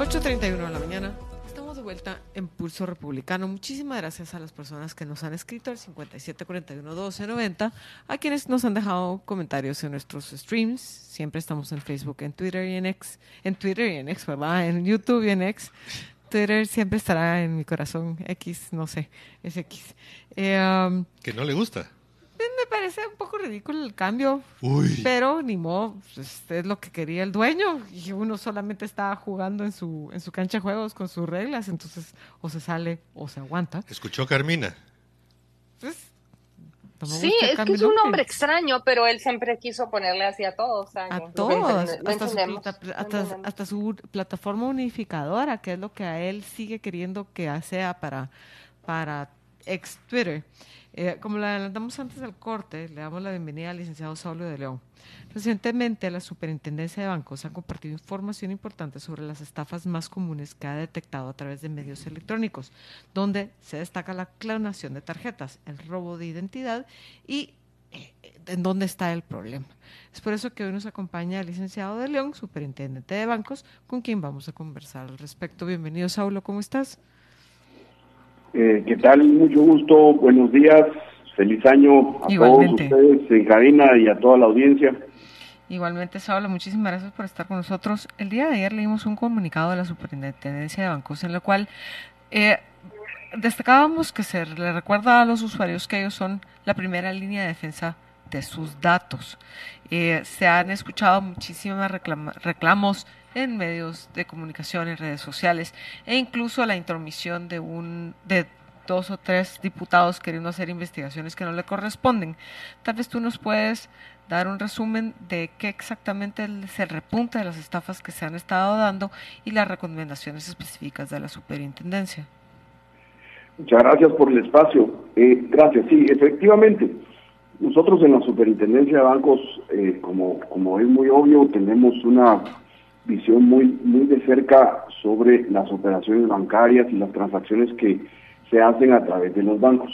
8:31 de la mañana. Estamos de vuelta en Pulso Republicano. Muchísimas gracias a las personas que nos han escrito al 5741-1290, a quienes nos han dejado comentarios en nuestros streams. Siempre estamos en Facebook, en Twitter y en X. En Twitter y en X, ¿verdad? En YouTube y en X. Twitter siempre estará en mi corazón. X, no sé, es X. Que no le gusta. Me parece un poco ridículo el cambio, pero ni modo, pues, es lo que quería el dueño y uno solamente está jugando en su cancha de juegos con sus reglas, entonces o se sale o se aguanta. ¿Escuchó Carmina? Pues, sí, es que es un hombre extraño, pero él siempre quiso ponerle así a todos. A todos, hasta su plataforma unificadora, que es lo que a él sigue queriendo que sea para ex Twitter. Como le adelantamos antes del corte, le damos la bienvenida al licenciado Saulo de León. Recientemente, la Superintendencia de Bancos ha compartido información importante sobre las estafas más comunes que ha detectado a través de medios electrónicos, donde se destaca la clonación de tarjetas, el robo de identidad y en dónde está el problema. Es por eso que hoy nos acompaña el licenciado de León, superintendente de bancos, con quien vamos a conversar al respecto. Bienvenido, Saulo, ¿cómo estás? ¿Qué tal? Mucho gusto, buenos días, feliz año a Igualmente. Todos ustedes en cabina y a toda la audiencia. Igualmente, Saulo, muchísimas gracias por estar con nosotros. El día de ayer leímos un comunicado de la Superintendencia de Bancos en el cual destacábamos que se le recuerda a los usuarios que ellos son la primera línea de defensa de sus datos. Se han escuchado muchísimos reclamos en medios de comunicación, en redes sociales, e incluso la intromisión de 2 o 3 diputados queriendo hacer investigaciones que no le corresponden. Tal vez tú nos puedes dar un resumen de qué exactamente es el repunte de las estafas que se han estado dando y las recomendaciones específicas de la superintendencia. Muchas gracias por el espacio. Gracias, sí, efectivamente. Nosotros en la Superintendencia de Bancos, como es muy obvio, tenemos una visión muy de cerca sobre las operaciones bancarias y las transacciones que se hacen a través de los bancos.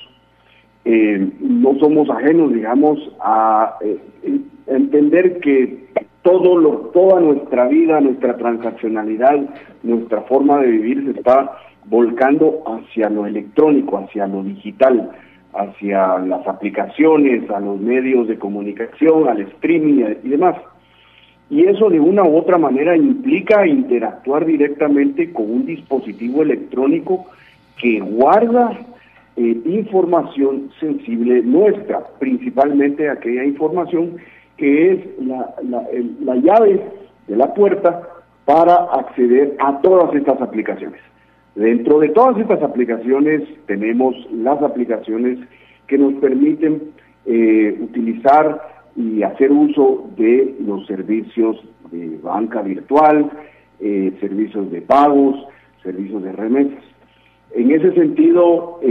No somos ajenos, digamos, a entender que toda nuestra vida, nuestra transaccionalidad, nuestra forma de vivir se está volcando hacia lo electrónico, hacia lo digital, hacia las aplicaciones, a los medios de comunicación, al streaming y demás. Y eso de una u otra manera implica interactuar directamente con un dispositivo electrónico que guarda información sensible nuestra, principalmente aquella información que es la llave de la puerta para acceder a todas estas aplicaciones. Dentro de todas estas aplicaciones tenemos las aplicaciones que nos permiten utilizar y hacer uso de los servicios de banca virtual, servicios de pagos, servicios de remesas. En ese sentido,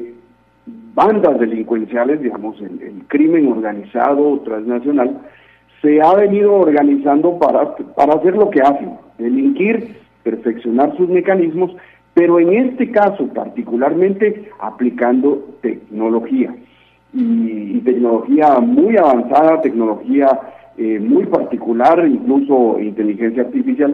bandas delincuenciales, digamos, el crimen organizado transnacional, se ha venido organizando para hacer lo que hacen, delinquir, perfeccionar sus mecanismos, pero en este caso particularmente aplicando tecnología. Y tecnología muy avanzada, tecnología muy particular, incluso inteligencia artificial.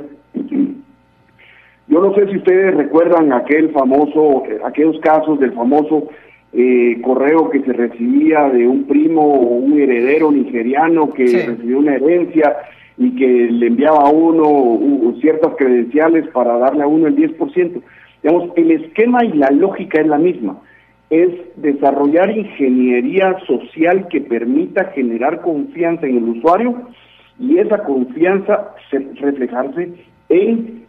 Yo no sé si ustedes recuerdan aquellos casos del famoso correo que se recibía de un primo o un heredero nigeriano que recibió una herencia y que le enviaba a uno ciertas credenciales para darle a uno el 10%. Digamos, el esquema y la lógica es la misma. Es desarrollar ingeniería social que permita generar confianza en el usuario y esa confianza reflejarse en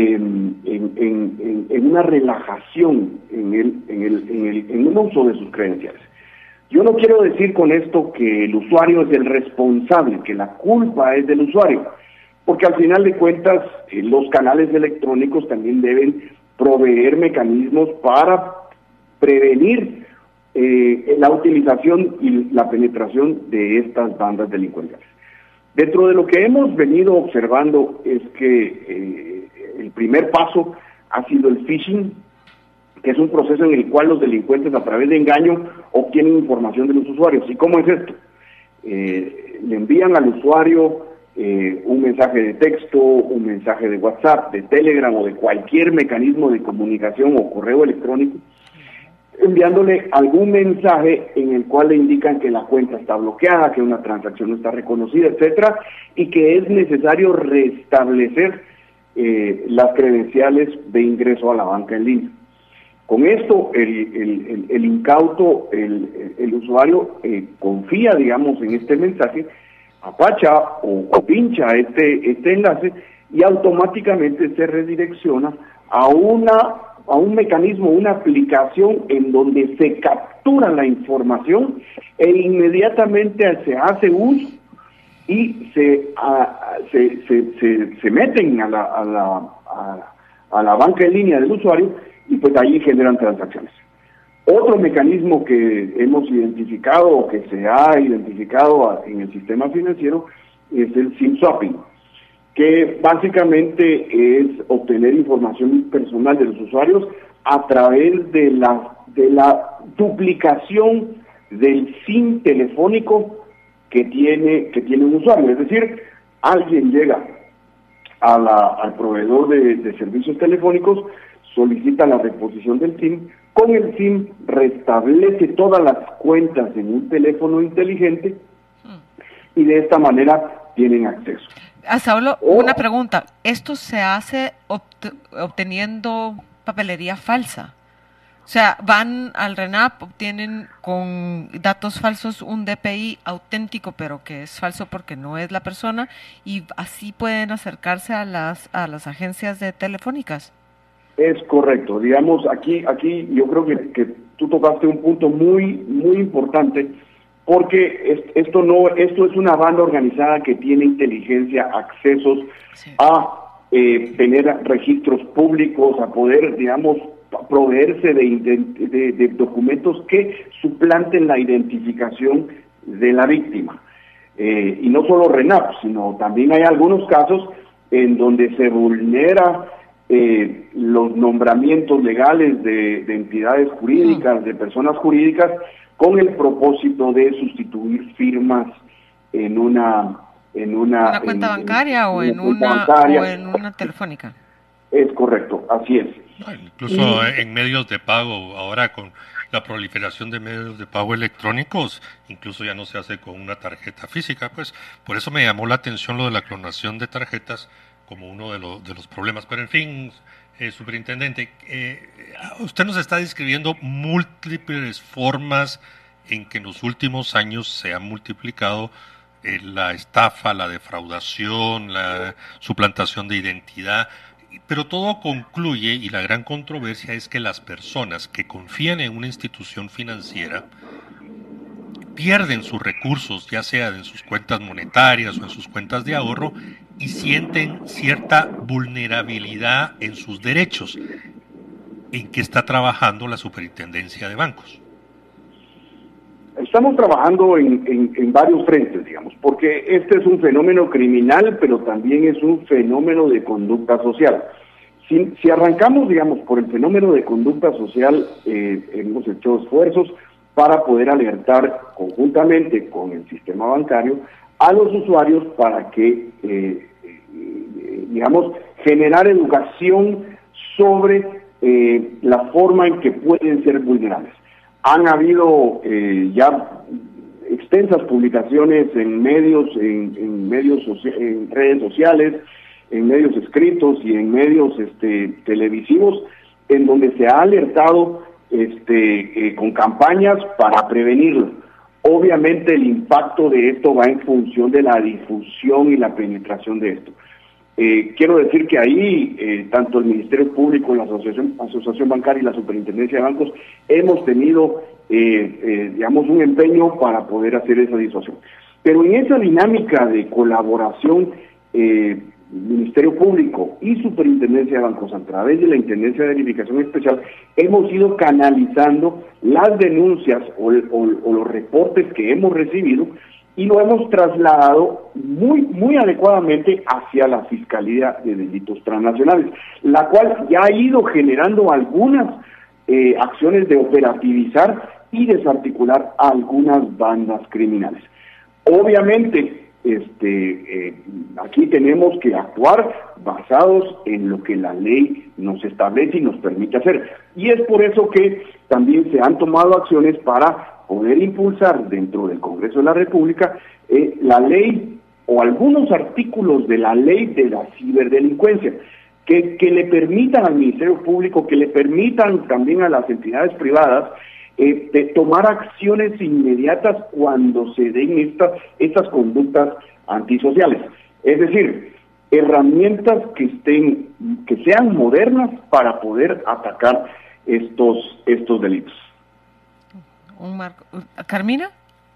una relajación en el uso de sus credenciales. Yo no quiero decir con esto que el usuario es el responsable, que la culpa es del usuario, porque al final de cuentas los canales electrónicos también deben proveer mecanismos para prevenir la utilización y la penetración de estas bandas delincuenciales. Dentro de lo que hemos venido observando es que el primer paso ha sido el phishing, que es un proceso en el cual los delincuentes a través de engaño obtienen información de los usuarios. ¿Y cómo es esto? Le envían al usuario un mensaje de texto, un mensaje de WhatsApp, de Telegram o de cualquier mecanismo de comunicación o correo electrónico, enviándole algún mensaje en el cual le indican que la cuenta está bloqueada, que una transacción no está reconocida, etcétera, y que es necesario restablecer las credenciales de ingreso a la banca en línea. Con esto, el incauto, el usuario confía, digamos, en este mensaje, apacha o pincha este enlace y automáticamente se redirecciona a un mecanismo, una aplicación en donde se captura la información e inmediatamente se hace uso y se meten a la banca en línea del usuario y pues allí generan transacciones. Otro mecanismo que hemos identificado o que se ha identificado en el sistema financiero es el SIM swapping, que básicamente es obtener información personal de los usuarios a través de la duplicación del SIM telefónico que tiene un usuario. Es decir, alguien llega al proveedor de servicios telefónicos, solicita la reposición del SIM, con el SIM restablece todas las cuentas en un teléfono inteligente y de esta manera tienen acceso. Saulo, una pregunta. ¿Esto se hace obteniendo papelería falsa? O sea, van al RENAP, obtienen con datos falsos un DPI auténtico, pero que es falso porque no es la persona, y así pueden acercarse a las agencias de telefónicas. Es correcto. Digamos, aquí yo creo que tú tocaste un punto muy, muy importante, porque esto es una banda organizada que tiene inteligencia, accesos a tener registros públicos, a poder, digamos, proveerse de documentos que suplanten la identificación de la víctima. Y no solo RENAP, sino también hay algunos casos en donde se vulnera los nombramientos legales de entidades jurídicas, de personas jurídicas, con el propósito de sustituir firmas en una cuenta bancaria o en una telefónica. Es correcto, así es. Incluso en medios de pago, ahora con la proliferación de medios de pago electrónicos, incluso ya no se hace con una tarjeta física, pues por eso me llamó la atención lo de la clonación de tarjetas como uno de los problemas. Pero en fin, superintendente, usted nos está describiendo múltiples formas en que en los últimos años se ha multiplicado la estafa, la defraudación, la suplantación de identidad, pero todo concluye, y la gran controversia es que las personas que confían en una institución financiera pierden sus recursos, ya sea en sus cuentas monetarias o en sus cuentas de ahorro, y sienten cierta vulnerabilidad en sus derechos. ¿En qué está trabajando la Superintendencia de Bancos? Estamos trabajando en varios frentes, digamos, porque este es un fenómeno criminal, pero también es un fenómeno de conducta social. Si arrancamos, digamos, por el fenómeno de conducta social, hemos hecho esfuerzos para poder alertar conjuntamente con el sistema bancario a los usuarios para que, digamos, generar educación sobre la forma en que pueden ser vulnerables. Han habido ya extensas publicaciones en medios, en redes sociales, en medios escritos y en medios televisivos, en donde se ha alertado con campañas para prevenirlo. Obviamente el impacto de esto va en función de la difusión y la penetración de esto. Quiero decir que ahí, tanto el Ministerio Público, la Asociación Bancaria y la Superintendencia de Bancos, hemos tenido, digamos, un empeño para poder hacer esa disuasión. Pero en esa dinámica de colaboración, Ministerio Público y Superintendencia de Bancos, a través de la Intendencia de Verificación Especial, hemos ido canalizando las denuncias o los reportes que hemos recibido, y lo hemos trasladado muy adecuadamente hacia la Fiscalía de Delitos Transnacionales, la cual ya ha ido generando algunas acciones de operativizar y desarticular a algunas bandas criminales. Obviamente, aquí tenemos que actuar basados en lo que la ley nos establece y nos permite hacer. Y es por eso que también se han tomado acciones para poder impulsar dentro del Congreso de la República la ley o algunos artículos de la ley de la ciberdelincuencia que le permitan al Ministerio Público, que le permitan también a las entidades privadas de tomar acciones inmediatas cuando se den estas conductas antisociales. Es decir, herramientas que sean modernas para poder atacar estos delitos. ¿Carmina?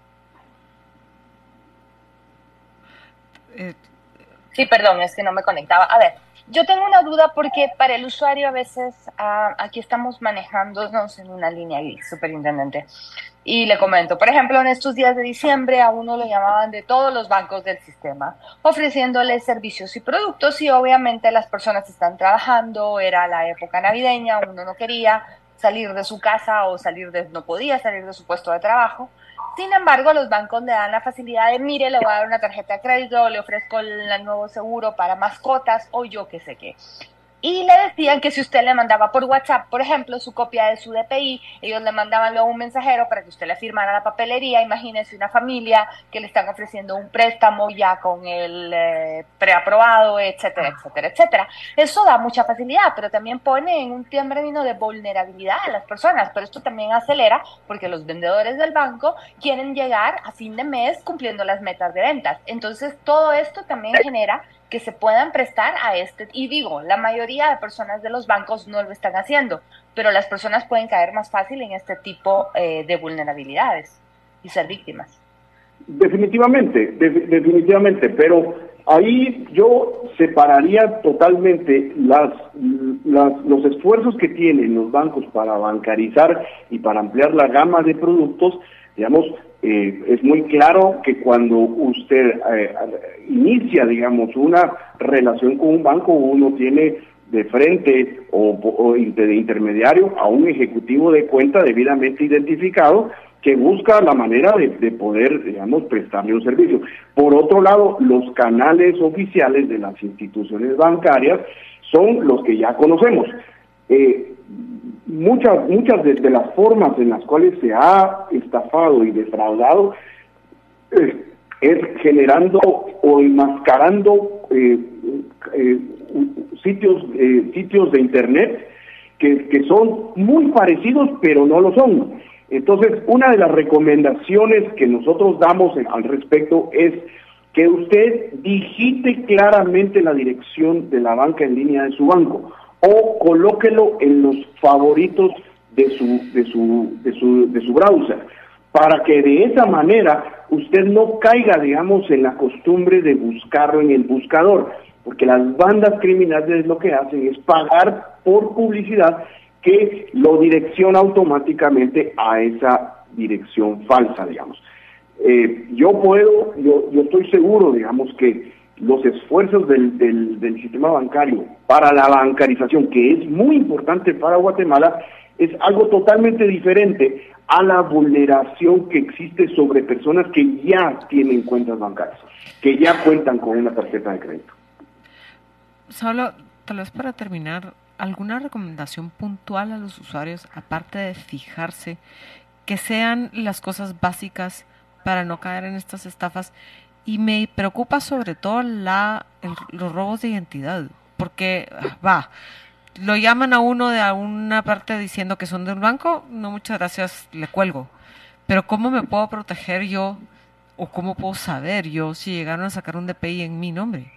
Sí, perdón, es que no me conectaba. A ver, yo tengo una duda porque para el usuario a veces aquí estamos manejándonos en una línea gris, superintendente. Y le comento, por ejemplo, en estos días de diciembre a uno lo llamaban de todos los bancos del sistema, ofreciéndole servicios y productos, y obviamente las personas están trabajando, era la época navideña, uno no quería salir de su casa o no podía salir de su puesto de trabajo. Sin embargo, los bancos le dan la facilidad de, mire, le voy a dar una tarjeta de crédito, le ofrezco el nuevo seguro para mascotas o yo qué sé qué. Y le decían que si usted le mandaba por WhatsApp, por ejemplo, su copia de su DPI, ellos le mandaban luego un mensajero para que usted le firmara la papelería. Imagínese una familia que le están ofreciendo un préstamo ya con el preaprobado, etcétera, etcétera, etcétera. Eso da mucha facilidad, pero también pone en un término de vulnerabilidad a las personas. Pero esto también acelera porque los vendedores del banco quieren llegar a fin de mes cumpliendo las metas de ventas. Entonces, todo esto también genera que se puedan prestar a y digo, la mayoría de personas de los bancos no lo están haciendo, pero las personas pueden caer más fácil en este tipo de vulnerabilidades y ser víctimas. Definitivamente, pero ahí yo separaría totalmente los esfuerzos que tienen los bancos para bancarizar y para ampliar la gama de productos. Digamos, es muy claro que cuando usted inicia, digamos, una relación con un banco, uno tiene de frente o de intermediario a un ejecutivo de cuenta debidamente identificado que busca la manera de poder, digamos, prestarle un servicio. Por otro lado, los canales oficiales de las instituciones bancarias son los que ya conocemos. Muchas de las formas en las cuales se ha estafado y defraudado es generando o enmascarando sitios de internet que son muy parecidos pero no lo son. Entonces, una de las recomendaciones que nosotros damos al respecto es que usted digite claramente la dirección de la banca en línea de su banco, o colóquelo en los favoritos de su browser, para que de esa manera usted no caiga, digamos, en la costumbre de buscarlo en el buscador, porque las bandas criminales lo que hacen es pagar por publicidad que lo direcciona automáticamente a esa dirección falsa, digamos. Yo estoy seguro, digamos, que los esfuerzos del sistema bancario para la bancarización, que es muy importante para Guatemala, es algo totalmente diferente a la vulneración que existe sobre personas que ya tienen cuentas bancarias, que ya cuentan con una tarjeta de crédito. Solo, tal vez para terminar, ¿alguna recomendación puntual a los usuarios, aparte de fijarse, que sean las cosas básicas para no caer en estas estafas? Y me preocupa sobre todo los robos de identidad, porque lo llaman a uno de alguna parte diciendo que son del banco, no, muchas gracias, le cuelgo. Pero ¿cómo me puedo proteger yo o cómo puedo saber yo si llegaron a sacar un DPI en mi nombre?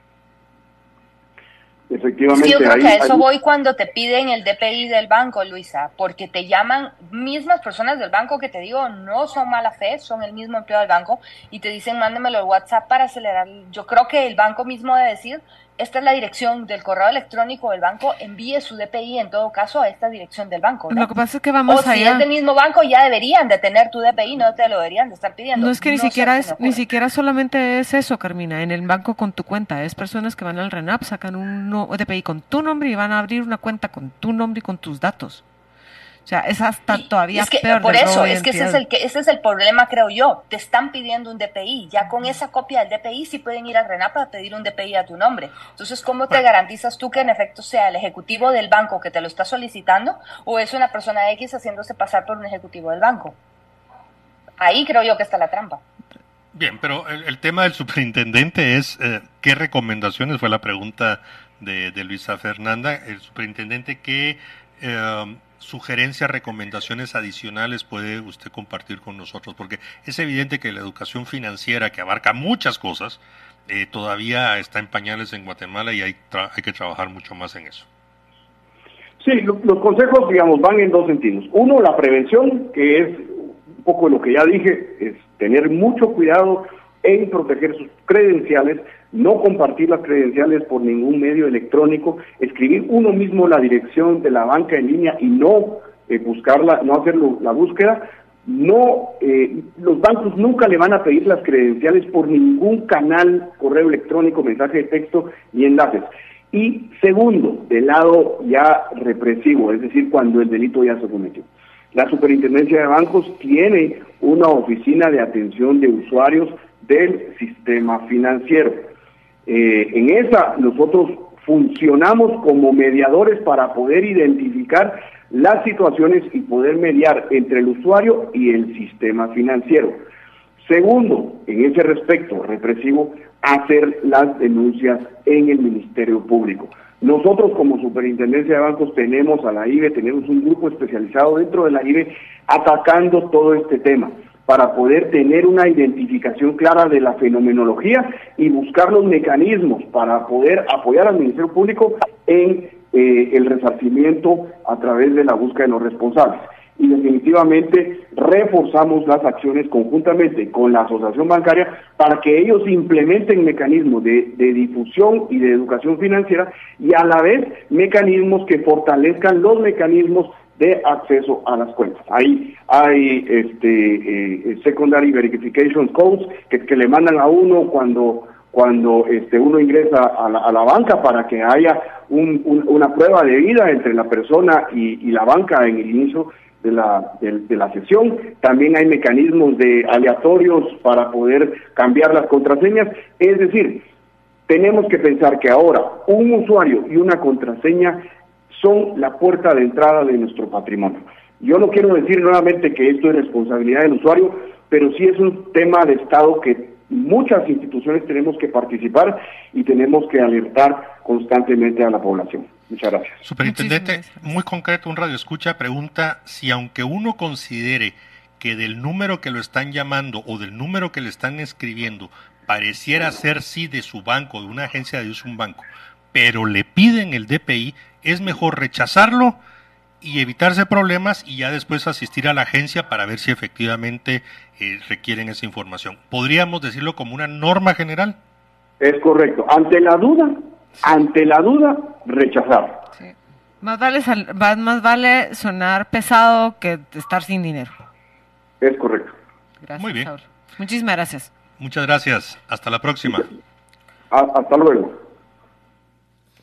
Efectivamente. Sí, yo creo que a eso voy cuando te piden el DPI del banco, Luisa, porque te llaman mismas personas del banco que te digo, no son mala fe, son el mismo empleado del banco y te dicen, mándemelo al WhatsApp para acelerar. Yo creo que el banco mismo debe decir, esta es la dirección del correo electrónico del banco, envíe su DPI en todo caso a esta dirección del banco, ¿no? Lo que pasa es que vamos allá. O si es del mismo banco, ya deberían de tener tu DPI, no te lo deberían de estar pidiendo. No es que ni siquiera solamente es eso, Carmina, en el banco con tu cuenta. Es personas que van al RENAP, sacan un DPI con tu nombre y van a abrir una cuenta con tu nombre y con tus datos. O sea, es hasta todavía es que, peor. Por eso, es que ese es el problema, creo yo. Te están pidiendo un DPI. Ya con esa copia del DPI sí pueden ir al RENAP a pedir un DPI a tu nombre. Entonces, ¿cómo te garantizas tú que en efecto sea el ejecutivo del banco que te lo está solicitando o es una persona X haciéndose pasar por un ejecutivo del banco? Ahí creo yo que está la trampa. Bien, pero el tema del superintendente es ¿qué recomendaciones? Fue la pregunta de Luisa Fernanda. El superintendente, ¿qué sugerencias, recomendaciones adicionales puede usted compartir con nosotros? Porque es evidente que la educación financiera, que abarca muchas cosas, todavía está en pañales en Guatemala y hay que trabajar mucho más en eso. Sí, los consejos, digamos, van en dos sentidos. Uno, la prevención, que es un poco lo que ya dije, es tener mucho cuidado en proteger sus credenciales, no compartir las credenciales por ningún medio electrónico, escribir uno mismo la dirección de la banca en línea y no buscarla, no hacer la búsqueda. Los bancos nunca le van a pedir las credenciales por ningún canal, correo electrónico, mensaje de texto ni enlaces. Y segundo, del lado ya represivo, es decir, cuando el delito ya se cometió. La Superintendencia de Bancos tiene una oficina de atención de usuarios del sistema financiero. En esa nosotros funcionamos como mediadores para poder identificar las situaciones y poder mediar entre el usuario y el sistema financiero. Segundo, en ese respecto represivo, hacer las denuncias en el Ministerio Público. Nosotros como Superintendencia de Bancos tenemos a la IBE, tenemos un grupo especializado dentro de la IBE atacando todo este tema para poder tener una identificación clara de la fenomenología y buscar los mecanismos para poder apoyar al Ministerio Público en el resarcimiento a través de la búsqueda de los responsables. Y definitivamente reforzamos las acciones conjuntamente con la asociación bancaria para que ellos implementen mecanismos de difusión y de educación financiera y a la vez mecanismos que fortalezcan los mecanismos de acceso a las cuentas. Ahí hay secondary verification codes que le mandan a uno cuando uno ingresa a la banca para que haya una prueba de vida entre la persona y la banca en el inicio de la sesión. También hay mecanismos de aleatorios para poder cambiar las contraseñas. Es decir, tenemos que pensar que ahora un usuario y una contraseña son la puerta de entrada de nuestro patrimonio. Yo no quiero decir nuevamente que esto es responsabilidad del usuario, pero sí es un tema de Estado que muchas instituciones tenemos que participar y tenemos que alertar constantemente a la población. Muchas gracias. Superintendente, muy concreto, un radioescucha pregunta si aunque uno considere que del número que lo están llamando o del número que le están escribiendo pareciera ser sí de su banco, de una agencia de un banco, pero le piden el DPI, es mejor rechazarlo y evitarse problemas y ya después asistir a la agencia para ver si efectivamente requieren esa información. ¿Podríamos decirlo como una norma general? Es correcto. Ante la duda, rechazar. Sí. Más vale sonar pesado que estar sin dinero. Es correcto. Gracias, muy bien. Saúl. Muchísimas gracias. Muchas gracias. Hasta la próxima. Hasta luego.